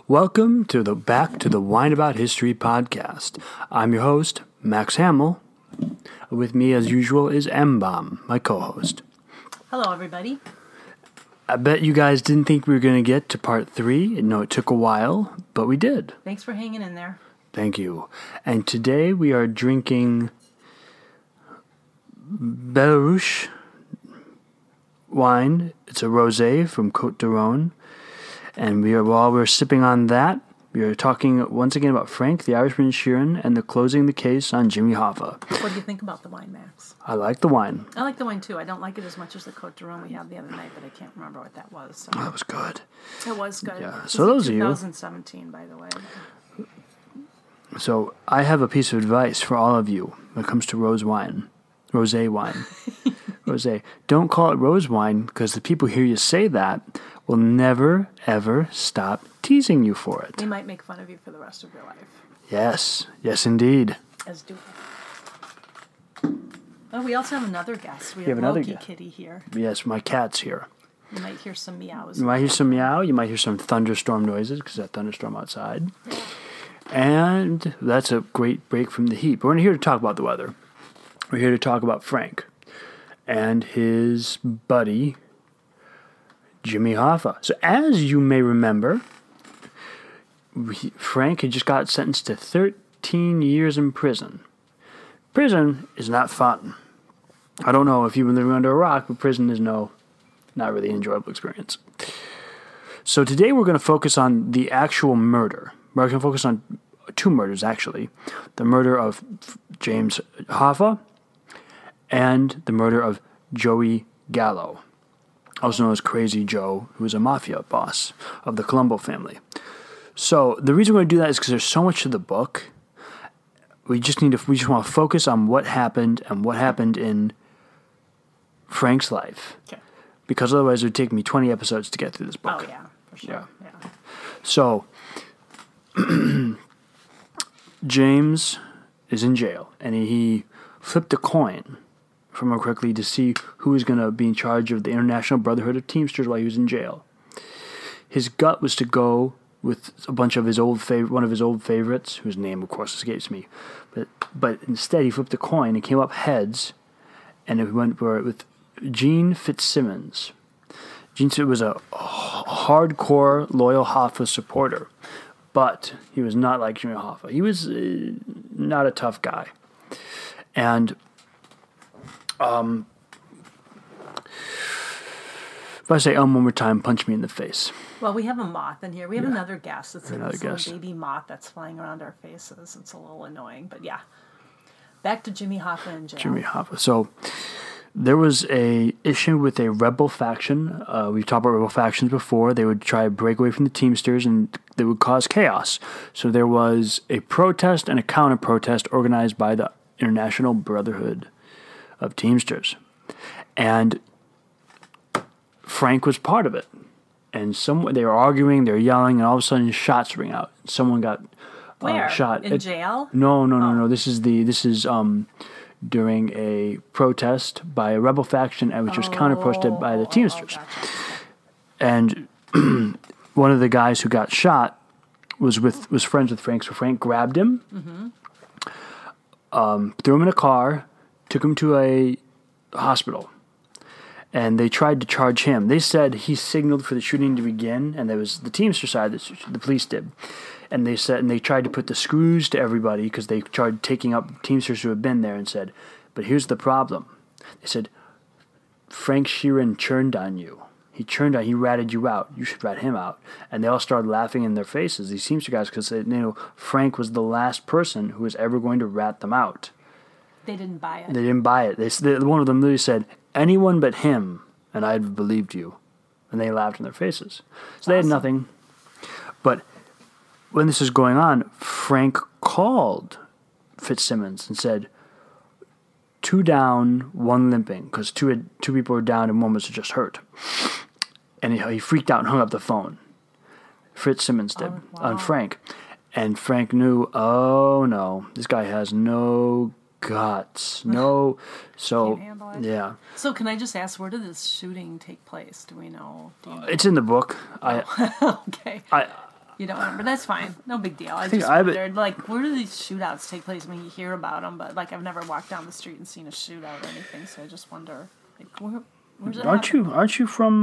Welcome to the Back to the Wine About History podcast. I'm your host, Max Hamill. With me, as usual, is M-Bomb, my co-host. Hello, everybody. I bet you guys didn't think we were going to get to part 3. No, it took a while, but we did. Thanks for hanging in there. Thank you. And today we are drinking Belarus wine. It's a rosé from Côte d'Aron. And while we're sipping on that, we are talking once again about Frank, the Irishman Sheeran, and closing the case on Jimmy Hoffa. What do you think about the wine, Max? I like the wine. I like the wine, too. I don't like it as much as the Côte d'Aron we had the other night, but I can't remember what that was. So. Oh, that was good. It was good. Yeah. So those of you... 2017, by the way. So I have a piece of advice for all of you when it comes to rosé wine. Rosé. Don't call it rose wine, because the people hear you say that will never, ever stop teasing you for it. They might make fun of you for the rest of your life. Yes. Yes, indeed. As do we. Oh, we also have another guest. We have another Loki guest. Kitty here. Yes, my cat's here. You might hear some meows. You might hear some meow. You might hear some thunderstorm noises, because there's a thunderstorm outside. And that's a great break from the heat. But we're not here to talk about the weather. We're here to talk about Frank and his buddy, Jimmy Hoffa. So as you may remember, Frank had just got sentenced to 13 years in prison. Prison is not fun. I don't know if you've been living under a rock, but prison is not really an enjoyable experience. So today we're going to focus on the actual murder. We're going to focus on 2 murders, actually. The murder of James Hoffa and the murder of Joey Gallo, also known as Crazy Joe, who was a mafia boss of the Colombo family. So the reason we're going to do that is because there's so much to the book. We just want to focus on what happened and what happened in Frank's life. Okay. Because otherwise it would take me 20 episodes to get through this book. Oh, yeah, for sure. Yeah. So, James is in jail, and he flipped a coin, if I remember correctly, to see who was going to be in charge of the International Brotherhood of Teamsters while he was in jail. His gut was to go with a bunch of one of his old favorites, whose name, of course, escapes me. But instead, he flipped a coin and came up heads, and it went with Gene Fitzsimmons. Gene was a hardcore, loyal Hoffa supporter, but he was not like Jimmy Hoffa. He was not a tough guy. And if I say one more time, punch me in the face. Well, we have a moth in here. We have another guest. It's Another this little guest. baby moth that's flying around our faces. It's a little annoying, but yeah. Back to Jimmy Hoffa in jail. Jimmy Hoffa. So there was a issue with a rebel faction. We've talked about rebel factions before. They would try to break away from the Teamsters, and they would cause chaos. So there was a protest and a counter-protest organized by the International Brotherhood of Teamsters. And Frank was part of it. And they were arguing, they were yelling, and all of a sudden shots ring out. Someone got Where? shot. In jail? No. This is during a protest by a rebel faction, which was counter-protested by the Teamsters. Gotcha. And one of the guys who got shot was friends with Frank, so Frank grabbed him, threw him in a car, took him to a hospital, and they tried to charge him. They said he signaled for the shooting to begin, and there was the Teamster side that the police did. And they tried to put the screws to everybody because they tried taking up Teamsters who had been there and said, but here's the problem. They said, Frank Sheeran churned on you. He ratted you out. You should rat him out. And they all started laughing in their faces, these Teamster guys, because Frank was the last person who was ever going to rat them out. They didn't buy it. They didn't buy it. One of them literally said, anyone but him, and I'd have believed you. And they laughed in their faces. So they had nothing. But when this was going on, Frank called Fitzsimmons and said, 2 down, 1 limping, because two people were down and one was just hurt. And he freaked out and hung up the phone. Fitzsimmons did, on Frank. And Frank knew, oh no, this guy has no guts. No. So, Can't handle it. yeah. So can I just ask, where did this shooting take place? Do we know? It's in the book. Okay. You don't remember? That's fine. No big deal. I think just I- wondered, like, where do these shootouts take place? I mean, you hear about them, but, like, I've never walked down the street and seen a shootout or anything, so I just wonder, like, where's it Aren't happen? you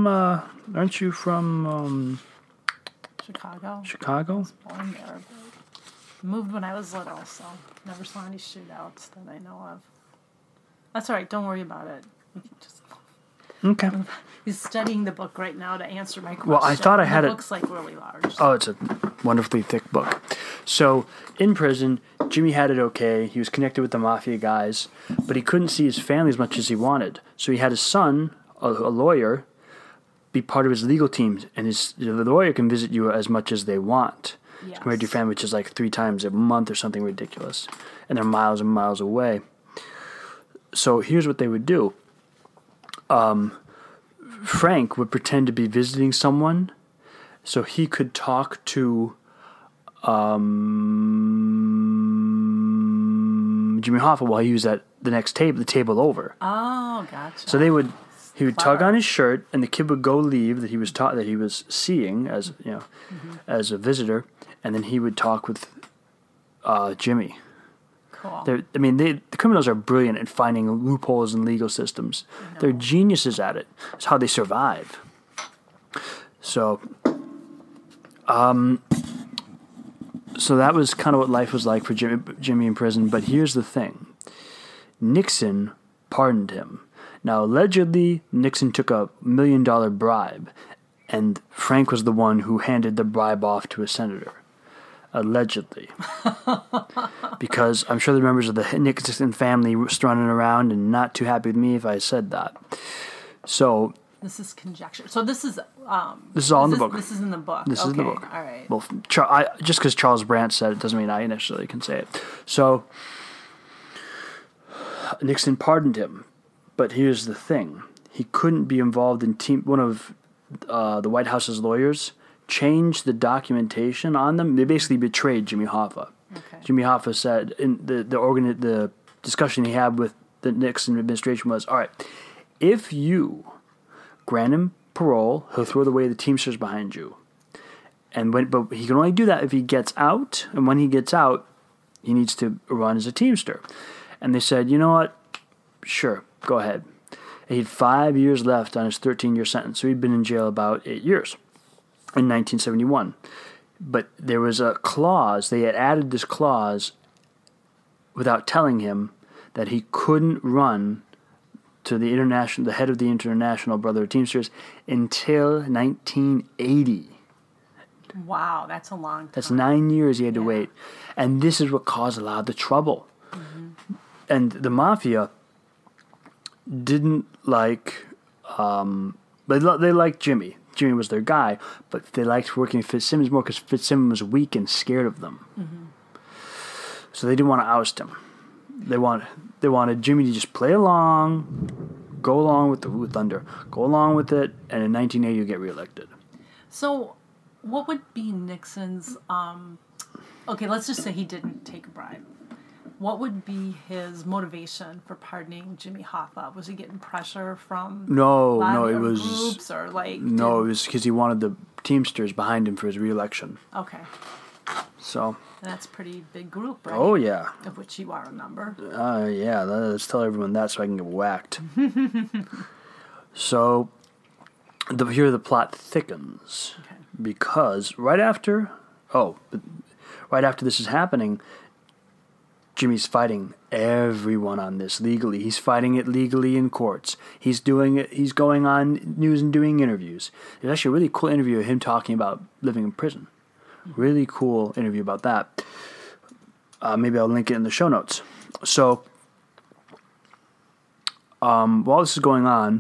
from Chicago? Chicago? Born there, but moved when I was little, so never saw any shootouts that I know of. That's all right. Don't worry about it. We can just... Okay. He's studying the book right now to answer my question. Well, I thought I had the it- book's, like, really large. Oh, it's a wonderfully thick book. So, in prison, Jimmy had it okay. He was connected with the mafia guys, but he couldn't see his family as much as he wanted. So he had his son, a lawyer, be part of his legal team, and the lawyer can visit you as much as they want. Yes. Compared to your family, which is like 3 times a month or something ridiculous. And they're miles and miles away. So here's what they would do. Frank would pretend to be visiting someone so he could talk to Jimmy Hoffa while he was at the next table, the table over. Oh, gotcha. So he would tug Clever. on his shirt, and the kid would go leave that he was seeing as as a visitor, and then he would talk with Jimmy. Cool. The criminals are brilliant at finding loopholes in legal systems. They're geniuses at it. It's how they survive. So, so that was kind of what life was like for Jimmy in prison. But here's the thing: Nixon pardoned him. Now, allegedly, Nixon took $1 million bribe, and Frank was the one who handed the bribe off to a senator. Allegedly. Because I'm sure the members of the Nixon family were running around and not too happy with me if I said that. So, This is conjecture. So this is this is all in the book. This is in the book. This is in the book. All right. Well, just because Charles Brandt said it doesn't mean I necessarily can say it. So, Nixon pardoned him. But here's the thing. He couldn't be involved in one of the White House's lawyers changed the documentation on them. They basically betrayed Jimmy Hoffa. Okay. Jimmy Hoffa said in the discussion he had with the Nixon administration was, all right, if you grant him parole, he'll throw away the Teamsters behind you. But he can only do that if he gets out, and when he gets out, he needs to run as a Teamster. And they said, you know what? Sure, go ahead. And he had 5 years left on his 13-year sentence, so he'd been in jail about 8 years. In 1971. But there was a clause, they had added this clause without telling him that he couldn't run to the head of the International Brotherhood of Teamsters until 1980. Wow, that's a long time. That's 9 years he had to Yeah. wait. And this is what caused a lot of the trouble. Mm-hmm. And the mafia didn't like, they liked Jimmy. Jimmy was their guy, but they liked working with Fitzsimmons more because Fitzsimmons was weak and scared of them. Mm-hmm. So they didn't want to oust him. They wanted Jimmy to just play along, go along with the thunder, go along with it, and in 1980 you get reelected. So, what would be Nixon's? Okay, let's just say he didn't take a bribe. What would be his motivation for pardoning Jimmy Hoffa? Was he getting pressure from No, lobby it or was groups or like? no, it was because he wanted the Teamsters behind him for his reelection. Okay, So, and that's a pretty big group, right? oh yeah, Of which you are a member. yeah. Let's tell everyone that so I can get whacked. So, here the plot thickens Okay. because right after this is happening, Jimmy's fighting everyone on this legally. He's fighting it legally in courts. He's doing it. He's going on news and doing interviews. There's actually a really cool interview of him talking about living in prison. Really cool interview about that. Maybe I'll link it in the show notes. So, while this is going on,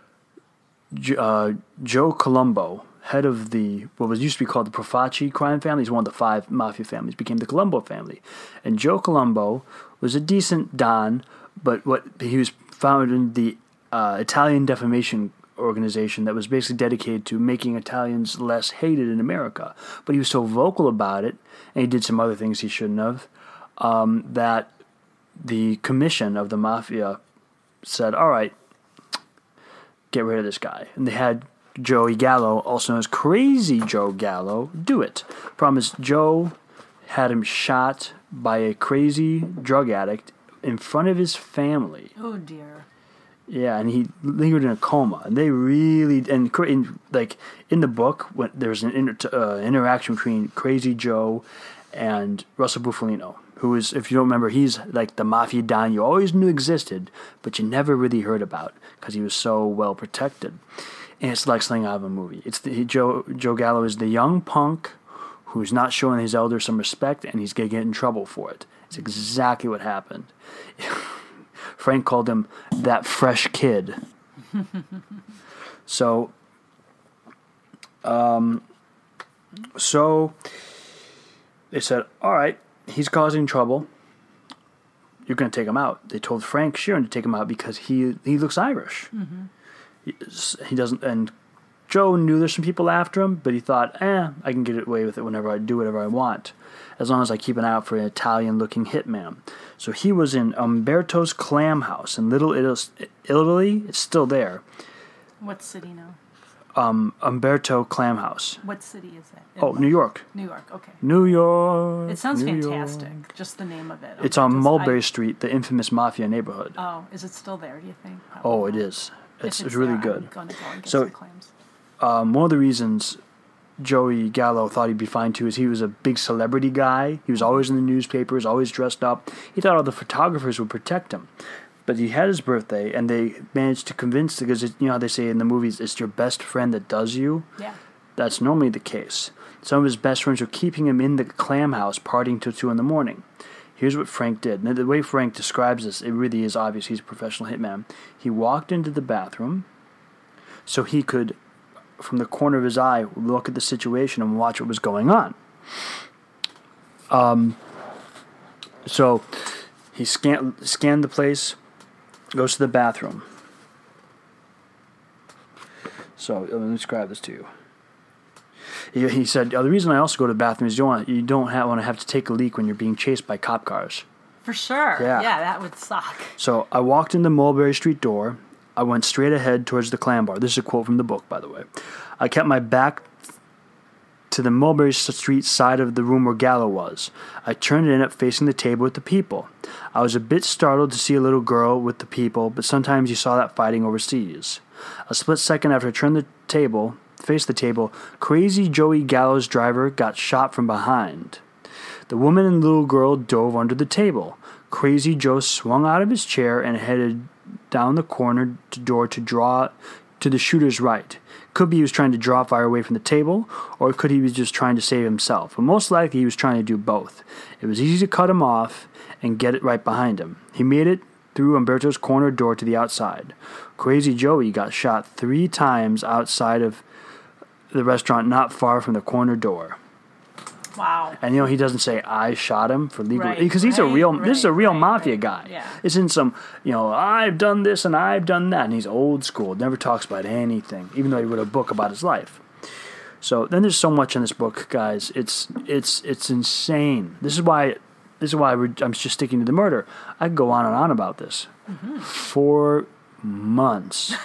Joe Colombo, head of what was used to be called the Profaci crime family, he's one of the 5 mafia families, became the Colombo family. And Joe Colombo was a decent Don, but he was founded the Italian Defamation Organization that was basically dedicated to making Italians less hated in America. But he was so vocal about it, and he did some other things he shouldn't have, that the commission of the mafia said, all right, get rid of this guy. And they had Joey Gallo, also known as Crazy Joe Gallo, do it. Problem is, Joe had him shot by a crazy drug addict in front of his family. Oh dear. Yeah, and he lingered in a coma. And they really, in the book, when there's an interaction between Crazy Joe and Russell Bufalino, who is, if you don't remember, he's like the mafia don you always knew existed, but you never really heard about because he was so well protected. And it's like something out of a movie. Joe Gallo is the young punk who's not showing his elders some respect, and he's going to get in trouble for it. It's exactly what happened. Frank called him that fresh kid. So they said, all right, he's causing trouble. You're going to take him out. They told Frank Sheeran to take him out because he looks Irish. Mm-hmm. He doesn't, and Joe knew there's some people after him, but he thought, I can get away with it whenever I do whatever I want, as long as I keep an eye out for an Italian-looking hitman. So he was in Umberto's Clam House in Little Italy. It's still there. What city now? Umberto Clam House. What city is that? New York. New York, okay. New York. It sounds New fantastic, York. just the name of it. It's on Mulberry Street, the infamous mafia neighborhood. Oh, is it still there, do you think? Oh, it is. It's really there, good. I'm going to go and get So, some clams. One of the reasons Joey Gallo thought he'd be fine too is he was a big celebrity guy. He was always in the newspapers, always dressed up. He thought all the photographers would protect him. But he had his birthday, and they managed to convince, because you know how they say in the movies, it's your best friend that does you? Yeah. That's normally the case. Some of his best friends were keeping him in the clam house, partying till 2 in. Here's what Frank did. Now, the way Frank describes this, it really is obvious he's a professional hitman. He walked into the bathroom so he could, from the corner of his eye, look at the situation and watch what was going on. So he scanned the place, goes to the bathroom. So let me describe this to you. He said, the reason I also go to the bathroom is you don't want to have to take a leak when you're being chased by cop cars. For sure. Yeah. Yeah, that would suck. So I walked in the Mulberry Street door. I went straight ahead towards the clam bar. This is a quote from the book, by the way. I kept my back to the Mulberry Street side of the room where Gallo was. I turned and ended up facing the table with the people. I was a bit startled to see a little girl with the people, but sometimes you saw that fighting overseas. A split second after I turned faced the table, Crazy Joey Gallo's driver got shot from behind. The woman and little girl dove under the table. Crazy Joe swung out of his chair and headed down the corner door to draw to the shooter's right. Could be he was trying to draw fire away from the table, or could he be just trying to save himself. But most likely he was trying to do both. It was easy to cut him off and get it right behind him. He made it through Umberto's corner door to the outside. Crazy Joey got shot 3 times outside of the restaurant not far from the corner door. Wow. And he doesn't say I shot him for legal, Right, because he's this is a real mafia right. guy. Yeah. It's in some, I've done this and I've done that, and he's old school, never talks about anything, even though he wrote a book about his life. So then there's so much in this book, guys. It's insane. This is why I'm just sticking to the murder. I could go on and on about this. 4 months.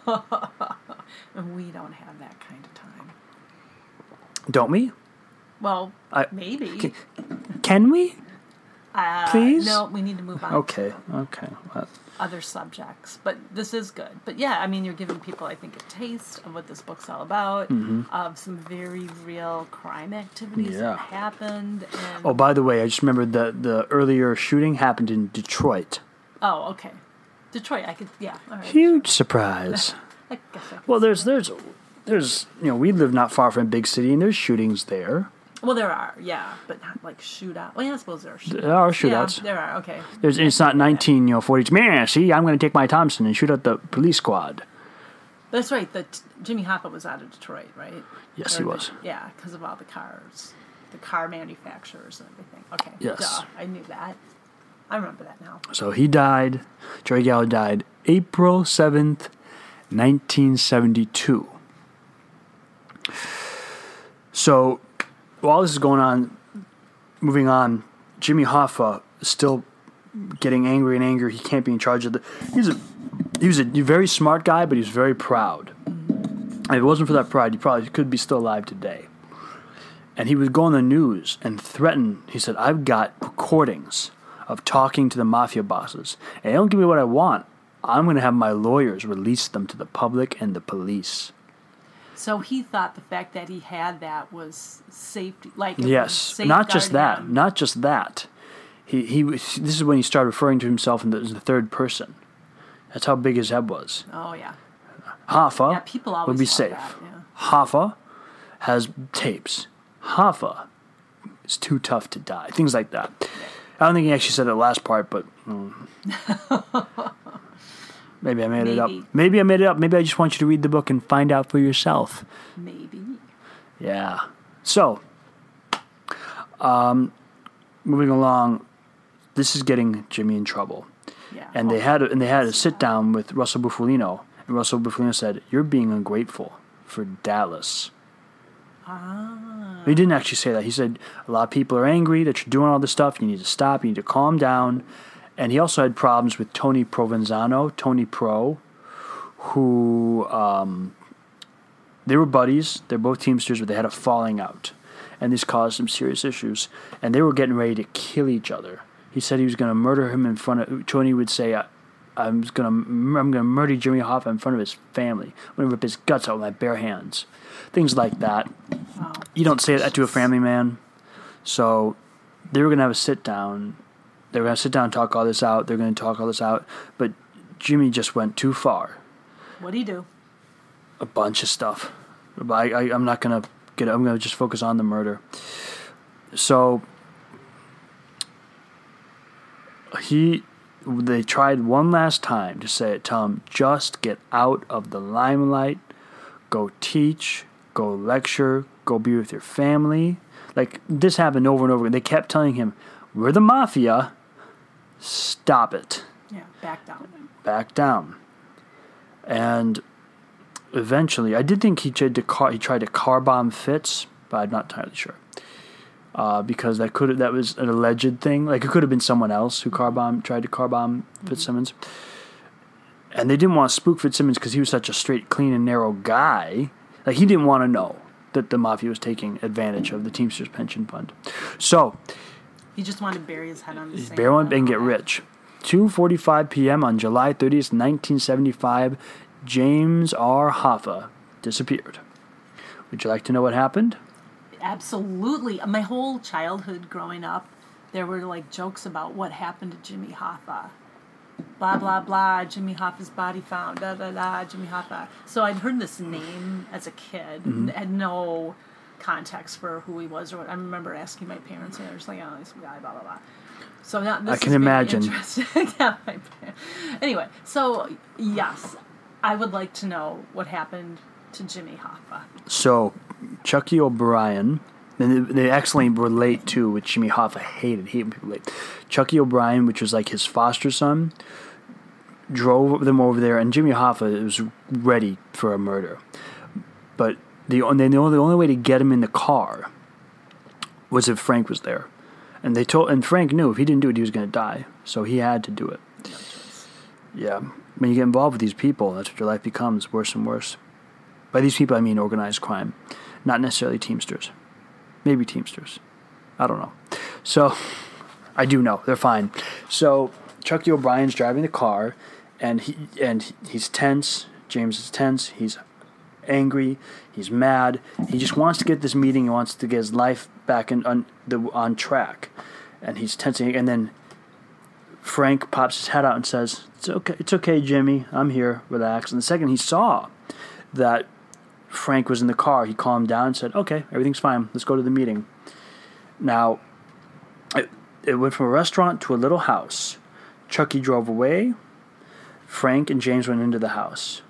And we don't have that kind of time. Don't we? Well, maybe. Can we? Please? No, we need to move on. Okay. Other subjects. But this is good. But yeah, I mean, you're giving people, I think, a taste of what this book's all about, of some very real crime activities that happened. And Oh, by the way, I just remembered the earlier shooting happened in Detroit. Oh, okay. Detroit, I could, yeah. All right. Huge surprise. I guess I could Well, see that. there's we live not far from a big city, and there's shootings there. Well, there are, yeah, but not like shootout. Well, yeah, I suppose there are shootouts. There are shootouts. Yeah, there are, okay. It's not 1940s. Man, see, I'm going to take my Thompson and shoot at the police squad. That's right. Jimmy Hoffa was out of Detroit, right? Yes, he was. Yeah, because of all the cars, the car manufacturers and everything. Okay. Yes. Duh, I knew that. I remember that now. So he died. Joey Gallo died April 7th, 1972. So while this is going on, moving on, Jimmy Hoffa is still getting angry and angry. He can't be in charge of he was a very smart guy, but he was very proud. If it wasn't for that pride, he probably could be still alive today. And he would go on the news and threaten. He said, I've got recordings of talking to the mafia bosses. And they don't give me what I want. I'm going to have my lawyers release them to the public and the police. So he thought the fact that he had that was safety. Like, yes, not just that. Him. Not just that. This is when he started referring to himself in the third person. That's how big his head was. Oh, yeah. Hoffa people always would be thought safe. that, yeah. Hoffa has tapes. Hoffa is too tough to die. Things like that. Yeah. I don't think he actually said the last part, but maybe I made it up. Maybe I made it up. Maybe I just want you to read the book and find out for yourself. Maybe. Yeah. So, moving along, this is getting Jimmy in trouble. Yeah. And they had a sit down with Russell Bufalino, and Russell Bufalino said, "You're being ungrateful for Dallas." He didn't actually say that. He said, a lot of people are angry that you're doing all this stuff. You need to stop. You need to calm down. And he also had problems with Tony Provenzano, Tony Pro, who they were buddies. They're both Teamsters, but they had a falling out. And this caused some serious issues. And they were getting ready to kill each other. He said he was going to murder him in front of... Tony would say, I'm going to murder Jimmy Hoffa in front of his family. I'm going to rip his guts out with my bare hands. Things like that. Wow. You don't say that to a family man. So they were going to have a sit-down. They were going to sit down and talk all this out. They're going to talk all this out. But Jimmy just went too far. What'd he do? A bunch of stuff. I'm not going to get... I'm going to just focus on the murder. So... They tried one last time to tell him, just get out of the limelight, go teach, go lecture, go be with your family. Like, this happened over and over again. They kept telling him, we're the mafia, stop it. Yeah, back down. Back down. And eventually, I did think he tried to car bomb Fitz, but I'm not entirely sure. Because that was an alleged thing. Like, it could have been someone else who tried to car bomb Fitzsimmons. And they didn't want to spook Fitzsimmons because he was such a straight, clean, and narrow guy. Like, he didn't want to know that the mafia was taking advantage of the Teamsters pension fund. So... he just wanted to bury his head on the sand. Bury one and get rich. 2:45 p.m. on July 30th, 1975, James R. Hoffa disappeared. Would you like to know what happened? Absolutely. My whole childhood growing up, there were like jokes about what happened to Jimmy Hoffa. Blah, blah, blah, Jimmy Hoffa's body found, da, da, da, Jimmy Hoffa. So I'd heard this name as a kid, had no context for who he was or what. I remember asking my parents, and they were just like, oh, this guy, blah, blah, blah. So now this I can imagine. Yeah, anyway, so yes, I would like to know what happened to Jimmy Hoffa. So, Chucky O'Brien, and they excellently relate to, which Jimmy Hoffa hated people late. Chucky O'Brien, which was like his foster son, drove them over there, and Jimmy Hoffa was ready for a murder. But the only way to get him in the car was if Frank was there. And Frank knew if he didn't do it, he was going to die. So he had to do it. No choice. Yeah. When you get involved with these people, that's what your life becomes, worse and worse. By these people, I mean organized crime. Not necessarily Teamsters. Maybe Teamsters. I don't know. So, I do know. They're fine. So, Chucky O'Brien's driving the car, and he's tense. James is tense. He's angry. He's mad. He just wants to get this meeting. He wants to get his life back on track. And he's tensing. And then Frank pops his head out and says, It's okay, Jimmy. I'm here. Relax. And the second he saw that Frank was in the car, he calmed down and said, okay, everything's fine. Let's go to the meeting. Now, it went from a restaurant to a little house. Chucky drove away. Frank and James went into the house.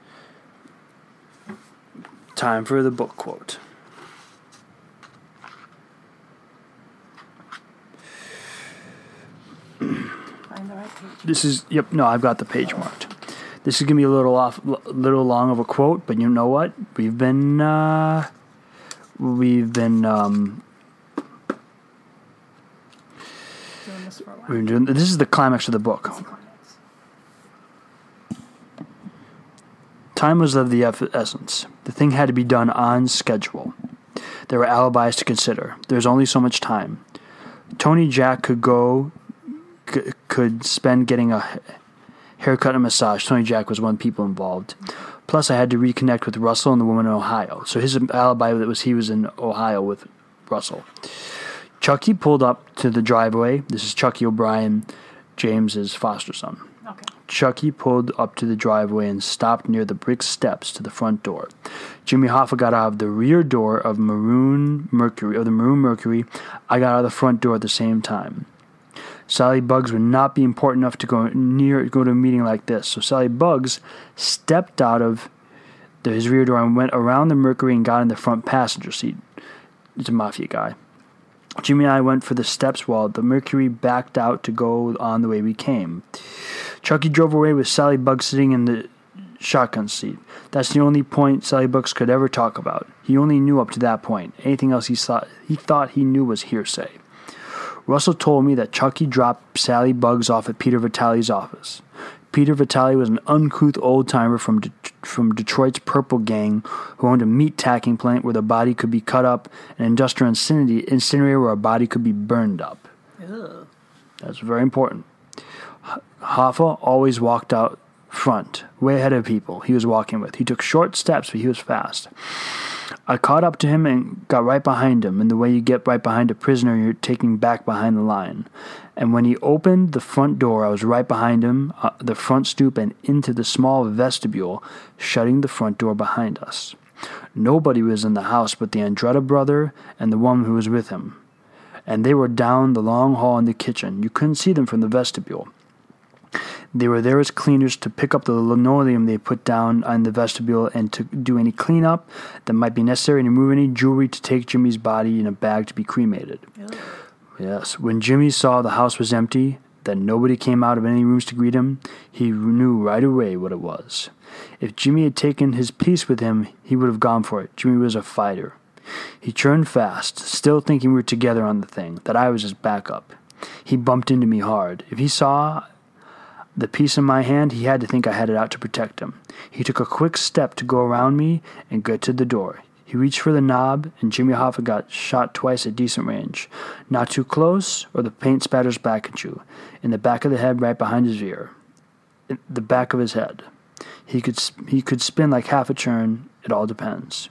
Time for the book quote. Find the right page. This is, I've got the page marked. This is going to be a little long of a quote, but you know what? We've been doing this for a while. This is the climax of the book. Time was of the essence. The The thing had to be done on schedule. There were alibis to consider. There was only so much time. Tony Jack could spend getting a haircut and a massage. Tony Jack was one of the people involved. Plus, I had to reconnect with Russell and the woman in Ohio. So his alibi was he was in Ohio with Russell. Chucky pulled up to the driveway. This is Chucky O'Brien, James's foster son. Okay. Chucky pulled up to the driveway and stopped near the brick steps to the front door. Jimmy Hoffa got out of the rear door of the Maroon Mercury. I got out of the front door at the same time. Sally Bugs would not be important enough to go to a meeting like this. So Sally Bugs stepped out of his rear door and went around the Mercury and got in the front passenger seat. He's a mafia guy. Jimmy and I went for the steps while the Mercury backed out to go on the way we came. Chucky drove away with Sally Bugs sitting in the shotgun seat. That's the only point Sally Bugs could ever talk about. He only knew up to that point. Anything else he thought he knew was hearsay. Russell told me that Chucky dropped Sally Bugs off at Peter Vitale's office. Peter Vitale was an uncouth old-timer from Detroit's Purple Gang who owned a meat-tacking plant where the body could be cut up, an industrial incinerator where a body could be burned up. Ew. That's very important. Hoffa always walked out front, way ahead of people he was walking with. He took short steps, but he was fast. I caught up to him and got right behind him, in the way you get right behind a prisoner you're taking back behind the line. And when he opened the front door, I was right behind him, the front stoop, and into the small vestibule, shutting the front door behind us. Nobody was in the house but the Andretta brother and the woman who was with him. And they were down the long hall in the kitchen. You couldn't see them from the vestibule. They were there as cleaners to pick up the linoleum they put down in the vestibule and to do any cleanup that might be necessary and remove any jewelry to take Jimmy's body in a bag to be cremated. Ew. Yes, when Jimmy saw the house was empty, that nobody came out of any rooms to greet him, he knew right away what it was. If Jimmy had taken his piece with him, he would have gone for it. Jimmy was a fighter. He turned fast, still thinking we were together on the thing, that I was his backup. He bumped into me hard. If he saw the piece in my hand, he had to think I had it out to protect him. He took a quick step to go around me and get to the door. He reached for the knob, and Jimmy Hoffa got shot twice at decent range. Not too close, or the paint spatters back at you. In the back of the head, right behind his ear. In the back of his head. He could spin like half a turn. It all depends.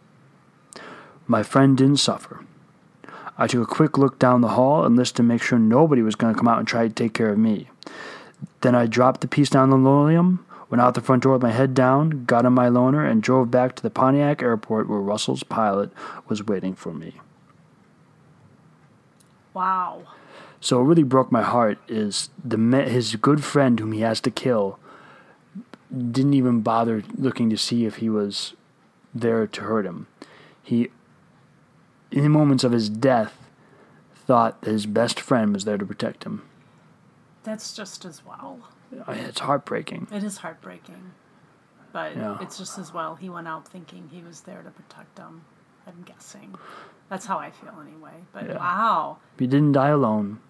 My friend didn't suffer. I took a quick look down the hall and listened to make sure nobody was going to come out and try to take care of me. Then I dropped the piece down the linoleum, went out the front door with my head down, got on my loaner, and drove back to the Pontiac airport where Russell's pilot was waiting for me. Wow. So what really broke my heart is his good friend whom he has to kill didn't even bother looking to see if he was there to hurt him. He, in the moments of his death, thought that his best friend was there to protect him. That's just as well. It's heartbreaking. It is heartbreaking. But yeah. It's just as well. He went out thinking he was there to protect him, I'm guessing. That's how I feel anyway. But yeah. Wow. He didn't die alone.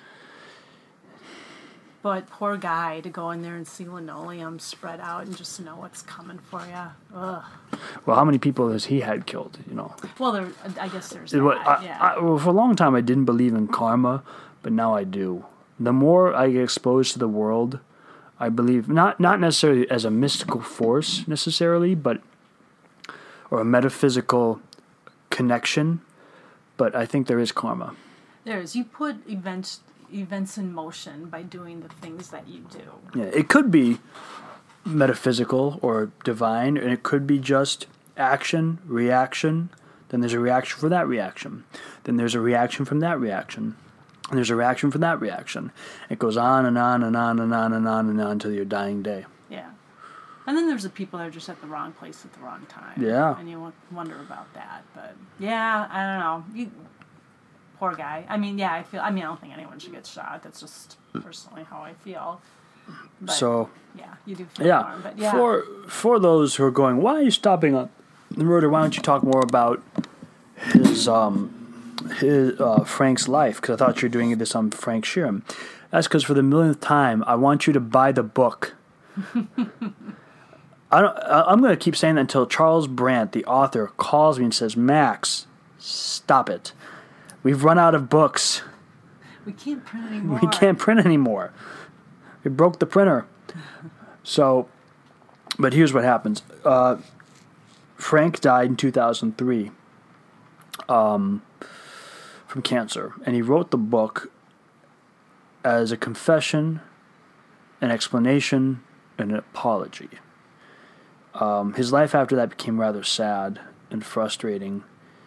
But poor guy to go in there and see linoleum spread out and just know what's coming for you. Ugh. Well, how many people has he had killed, you know? Well, I guess there's that, yeah. Well, for a long time I didn't believe in karma, but now I do. The more I get exposed to the world, I believe, not necessarily as a mystical force necessarily, but or a metaphysical connection, but I think there is karma. There is. You put events in motion by doing the things that you do. Yeah, it could be metaphysical or divine, and it could be just action, reaction. Then there's a reaction for that reaction. Then there's a reaction from that reaction. And there's a reaction from that reaction. It goes on and on and on and on and on and on until your dying day. Yeah. And then there's the people that are just at the wrong place at the wrong time. Yeah. And you wonder about that. But, yeah, I don't know. Poor guy. I mean, yeah, I don't think anyone should get shot. That's just personally how I feel. But, so, yeah, you do feel harm. But, yeah. For those who are going, why are you stopping on the murder? Why don't you talk more about his Frank's life, because I thought you were doing this on Frank Sheeran. That's because for the millionth time, I want you to buy the book. I'm going to keep saying that until Charles Brandt, the author, calls me and says, "Max, stop it. We've run out of books. We can't print anymore. We can't print anymore. We broke the printer." So, but here's what happens. Frank died in 2003 from cancer, and he wrote the book as a confession, an explanation, and an apology. His life after that became rather sad and frustrating.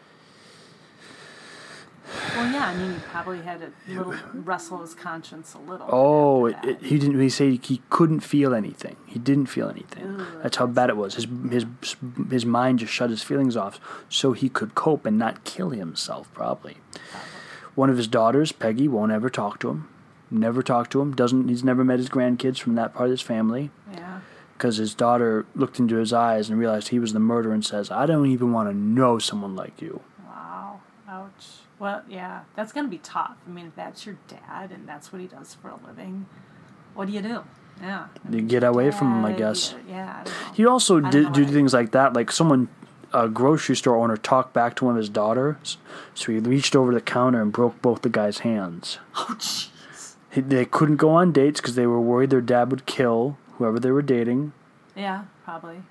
Well, yeah, I mean, he probably had a little wrestle his conscience a little. Oh, after that. he didn't. He said he couldn't feel anything. He didn't feel anything. Ugh, That's how bad it was. His mind just shut his feelings off, so he could cope and not kill himself. Probably. One of his daughters, Peggy, won't ever talk to him. Never talk to him. He's never met his grandkids from that part of his family. Yeah. Because his daughter looked into his eyes and realized he was the murderer and says, "I don't even want to know someone like you." Wow. Ouch. Well, yeah, that's going to be tough. I mean, if that's your dad and that's what he does for a living, what do you do? Yeah. You get away from him, I guess. Yeah, I don't know. He also I don't know do what things like that. Like a grocery store owner talked back to one of his daughters. So he reached over the counter and broke both the guy's hands. Oh, jeez. They couldn't go on dates because they were worried their dad would kill whoever they were dating. Yeah, probably.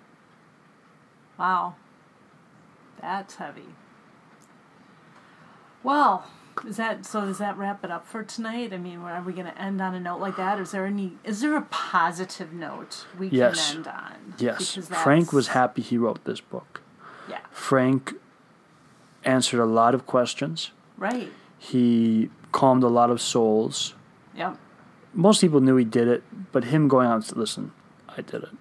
Wow. That's heavy. Well, does that wrap it up for tonight? I mean, are we going to end on a note like that? Is there a positive note we can end on? Yes. Frank was happy he wrote this book. Yeah. Frank answered a lot of questions. Right. He calmed a lot of souls. Yep. Most people knew he did it, but him going out and saying, "Listen, I did it."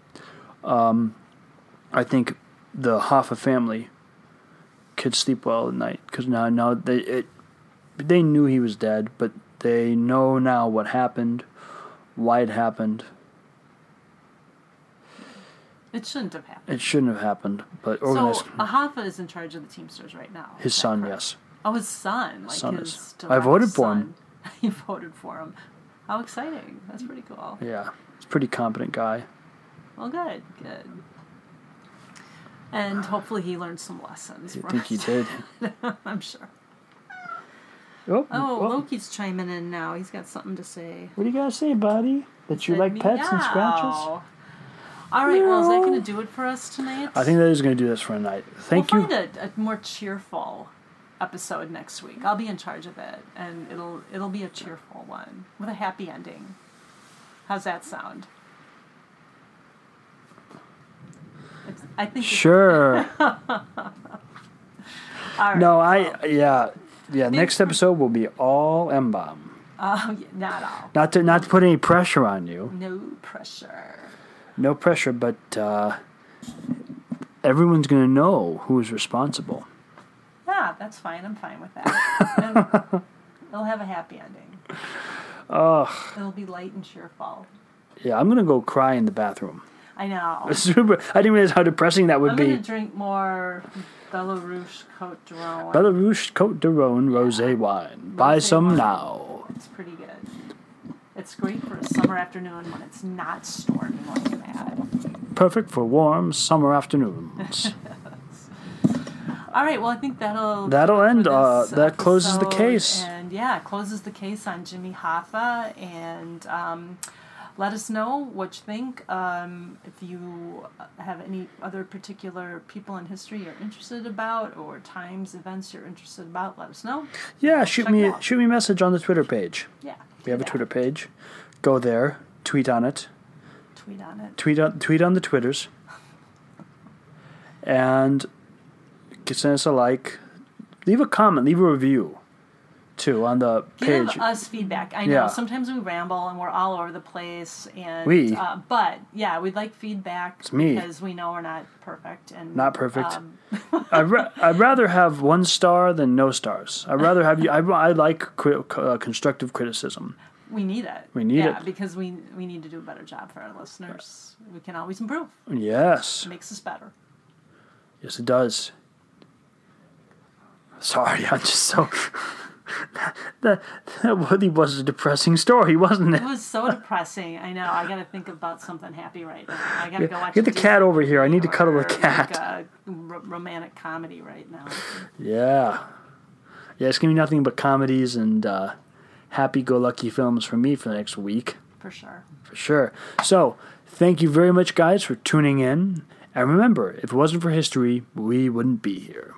I think the Hoffa family could sleep well at night because now they knew he was dead, but they know now what happened, why it happened. It shouldn't have happened. It shouldn't have happened, but So Hoffa is in charge of the Teamsters right now. His son, yes. Oh, his son. Like son his is. I voted for him. You voted for him. How exciting. That's pretty cool. Yeah. He's a pretty competent guy. Well, good. And hopefully he learned some lessons. I think he did. I'm sure. Oh, Loki's chiming in now. He's got something to say. What do you got to say, buddy? That you like pets and scratches? All right, well, is that going to do it for us tonight? I think that is going to do this for a night. Thank you. We'll find a more cheerful episode next week. I'll be in charge of it, and it'll be a cheerful one with a happy ending. How's that sound? I think. Sure. All right, no, yeah. Next episode will be all M-bomb. Not all. Not to put any pressure on you. No pressure. No pressure, but everyone's going to know who's responsible. Yeah, that's fine. I'm fine with that. And it'll have a happy ending. It'll be light and cheerful. Yeah, I'm going to go cry in the bathroom. I know. I didn't realize how depressing that would be. I'm going to drink more Belarus Côte d'Aron. Belarus Côte d'Aron rosé wine. Buy some now. It's pretty good. It's great for a summer afternoon when it's not stormy like that. Perfect for warm summer afternoons. All right, well, I think that'll end. That closes the case. And yeah, it closes the case on Jimmy Hoffa. And let us know what you think. If you have any other particular people in history you're interested about, or times, events you're interested about, let us know. Yeah, shoot me a message on the Twitter page. Yeah, we have a Twitter page. Go there, tweet on it. Tweet on it. Tweet on the Twitters. And send us a like. Leave a comment. Leave a review, too, on the page. Give us feedback. I know sometimes we ramble and we're all over the place. And but yeah, we'd like feedback. It's me. Because we know we're not perfect. And not perfect. I'd rather have 1 star than no stars. I'd rather have you. I like constructive criticism. We need it. We need it. Yeah, because we need to do a better job for our listeners. We can always improve. Yes. It makes us better. Yes, it does. Sorry, I'm just so... That really was a depressing story, wasn't It it? was so depressing. I know. I got to think about something happy right now. I got to go watch. Get the cat over here. I need to cuddle the or, cat. Like a romantic comedy right now. Yeah. Yeah, it's going to be nothing but comedies and happy-go-lucky films for me for the next week. For sure. For sure. So, thank you very much, guys, for tuning in. And remember, if it wasn't for history, we wouldn't be here.